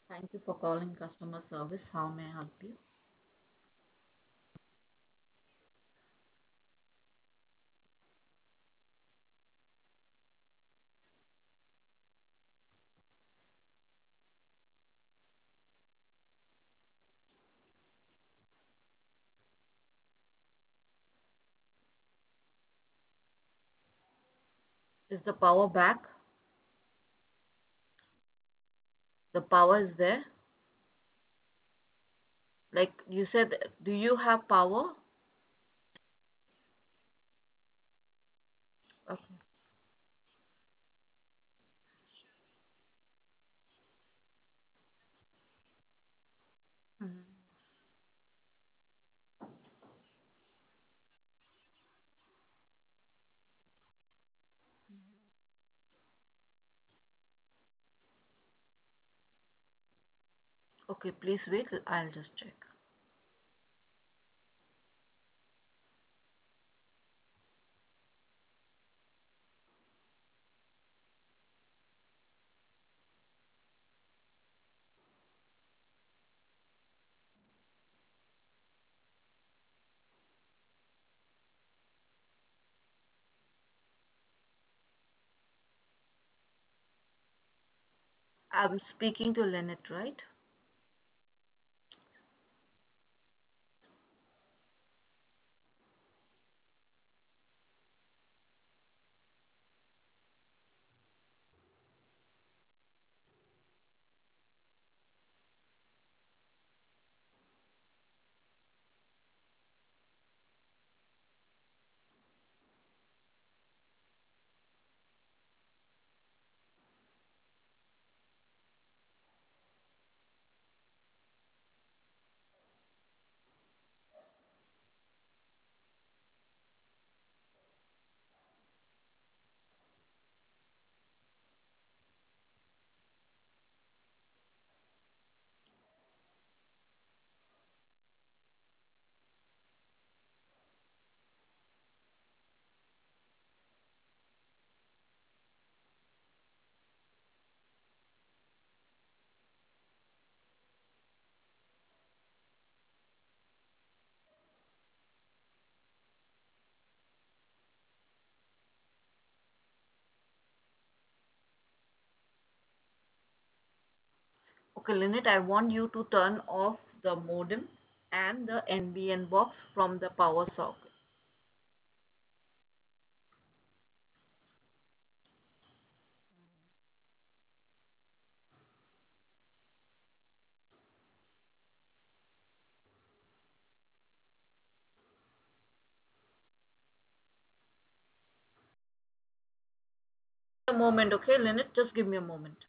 Thank you for calling customer service. How may I help you? Is the power back? The power is there? Like you said, do you have power? Okay. Mhm. Okay, please wait. I'll just check. I'm speaking to Lynette, right? Okay, Lynette, I want you to turn off the modem and the NBN box from the power socket. A moment, okay, Lynette, just give me a moment.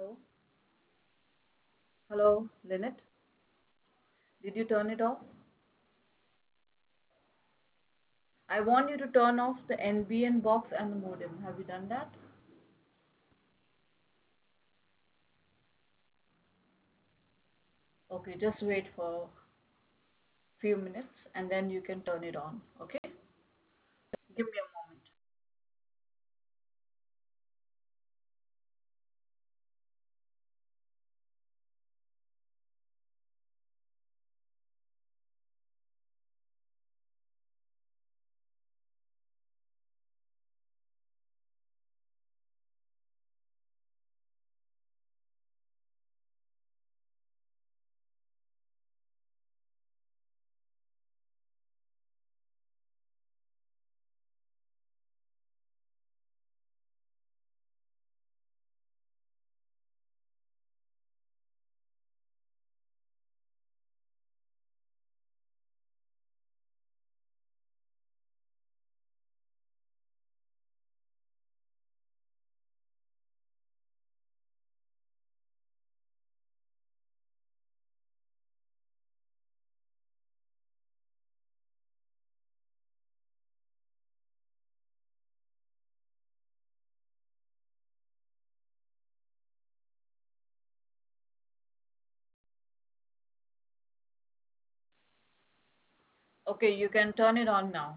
Hello? Hello, Lynette? Did you turn it off? I want you to turn off the NBN box and the modem. Have you done that? Okay, just wait for a few minutes and then you can turn it on. Okay? Give me a moment. Okay, you can turn it on now.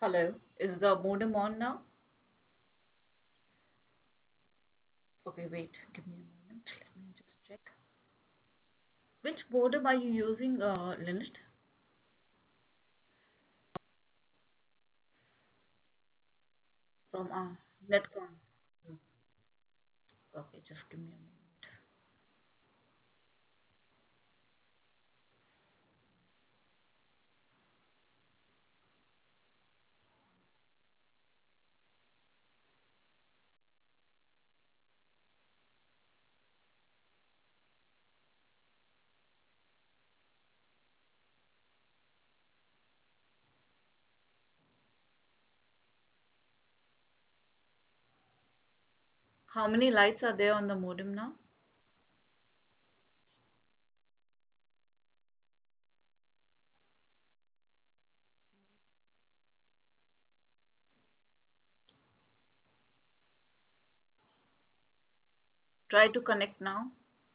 Hello, is the modem on now? Okay, wait, give me a moment. Let me just check. Which modem are you using, Lynette? From Netcom. Hmm. Okay, just give me a moment. How many lights are there on the modem now? Try to connect now.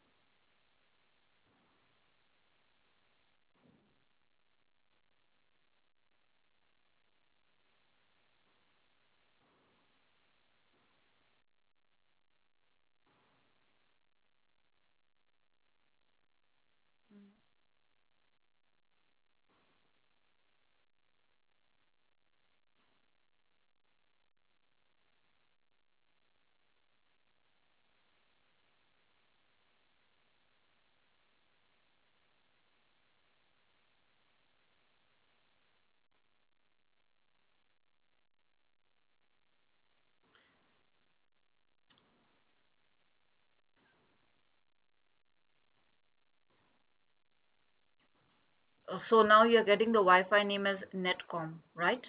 So now you're getting the Wi-Fi name as Netcom, right?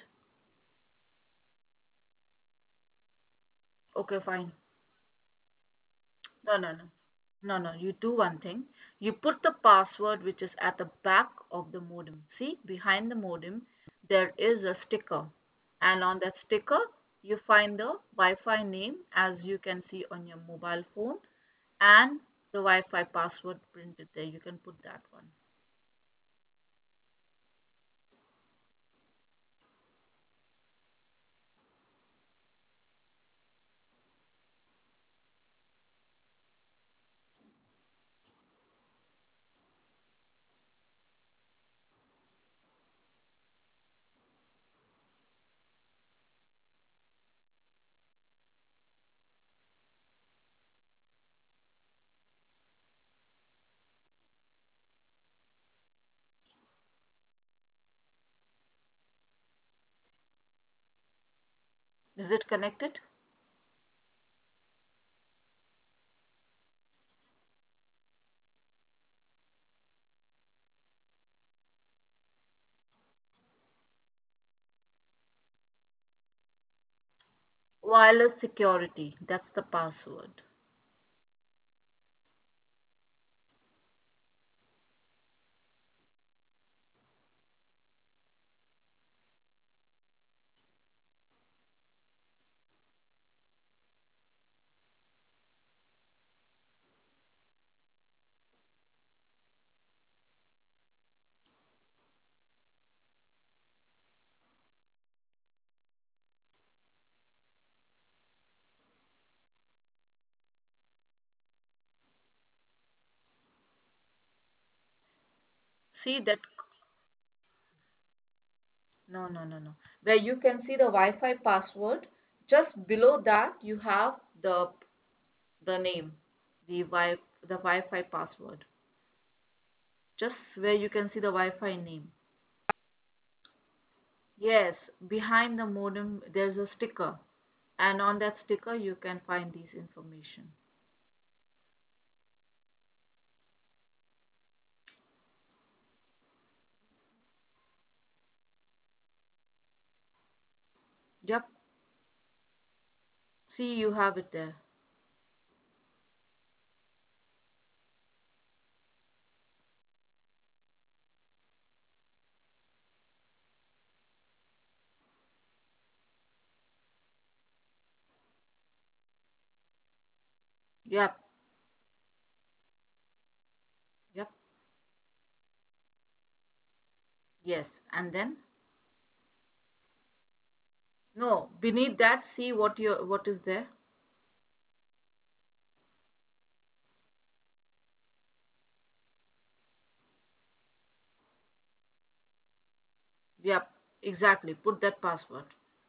Okay, fine. No, no, no. No, no. You do one thing. You put the password which is at the back of the modem. See, behind the modem, there is a sticker. And on that sticker, you find the Wi-Fi name as you can see on your mobile phone and the Wi-Fi password printed there. You can put that one. Is it connected? Wireless security. That's the password. See that. No, no, no, no. Where you can see the Wi-Fi password, just below that you have the name, the Wi-Fi password. Just where you can see the Wi-Fi name. Yes, behind the modem there's a sticker, and on that sticker you can find these information. Yep. See, you have it there. Yep. Yep. Yes. And then No, beneath that, see what is there. Yep, exactly. Put that password.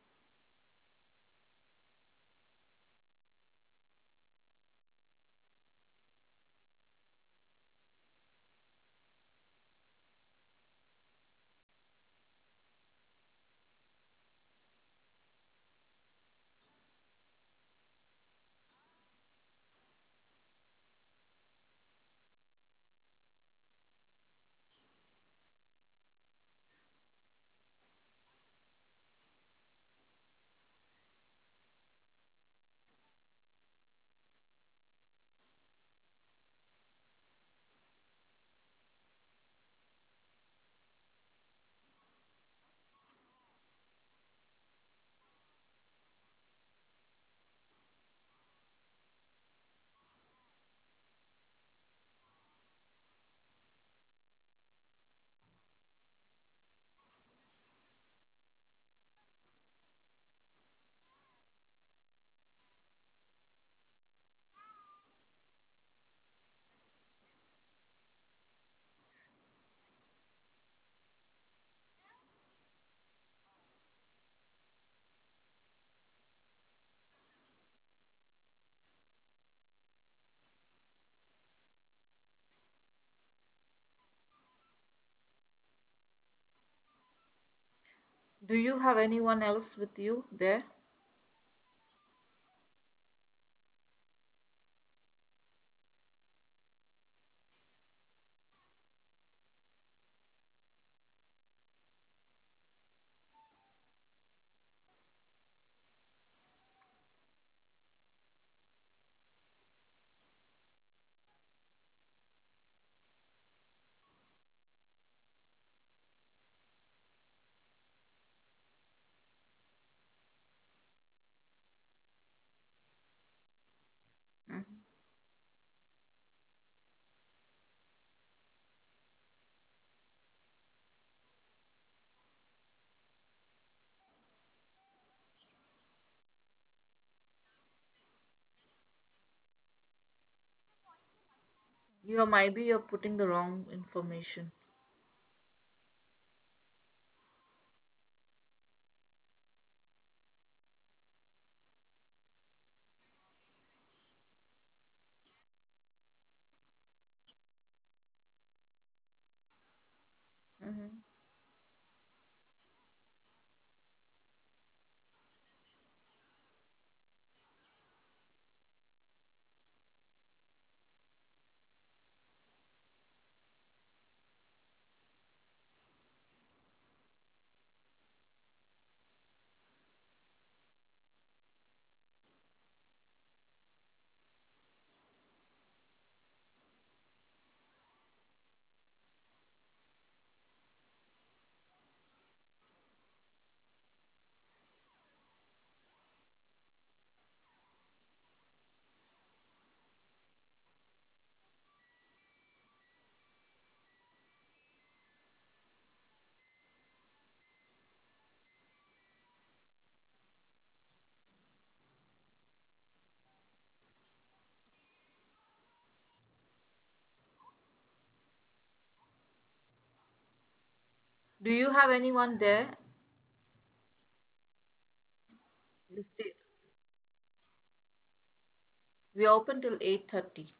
Do you have anyone else with you there? Mhm. You maybe you're putting the wrong information. Hmm. Do you have anyone there? Listed. We are open till 8:30.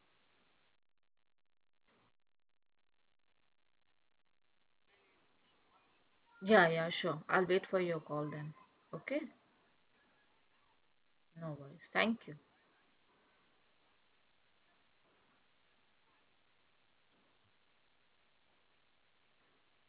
Yeah, yeah, sure. I'll wait for your call then. Okay? No worries. Thank you.